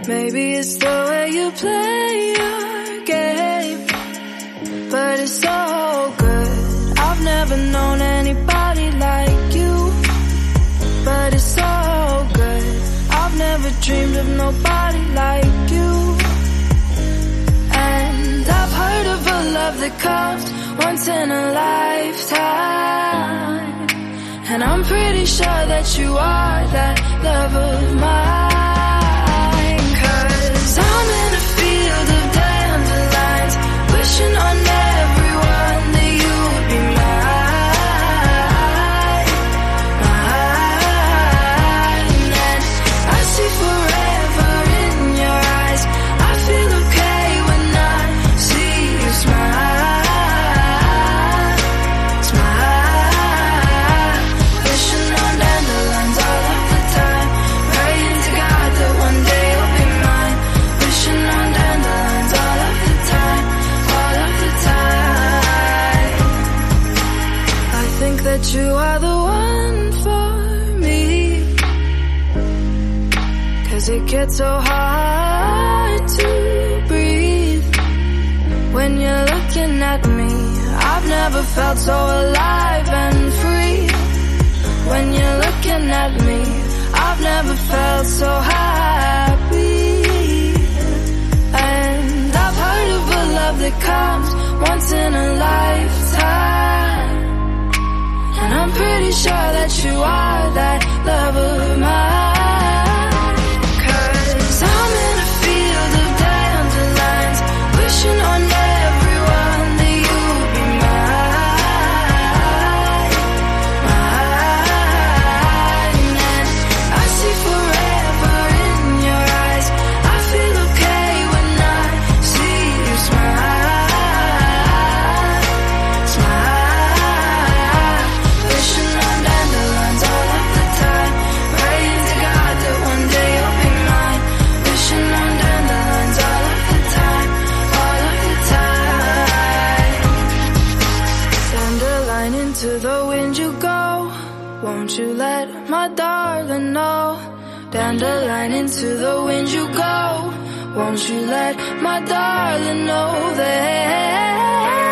Maybe it's the way you play your game, but it's so good. I've never known anybody like you, but it's so good. I've never dreamed of nobody like you. And I've heard of a love that comes once in a lifetime, and I'm pretty sure that you are that love of mine. 'Cause I'm in a field of dandelions, wishing on everyone that you would be mine, mine. And I see forever in your eyes. I feel okay when I see you smile, smile. Wishing on dandelions all of the time, praying to God that one day you'll be mine. Wishing on dandelions all of the time, all of the time. I think that you are the one for me, 'cause it gets so hard to breathe when you're looking at me. I've never felt so alive and free. When you're looking at me, I've never felt so happy. And I've heard of a love that comes once in a lifetime, and I'm pretty sure that you are that love of mine. 'Cause I'm in a field of dandelions, wishing on everyone that you would be mine, mine. And I see forever in your eyes. I feel okay when I see you smile, smile. Wishing on dandelions all of the time, praying to God that one day you'll be mine. Wishing on dandelions all of the time, all of the time. Dandelion, into the wind you go. Won't you let my darling know? Dandelion, into the wind you go. Won't you let my darling know that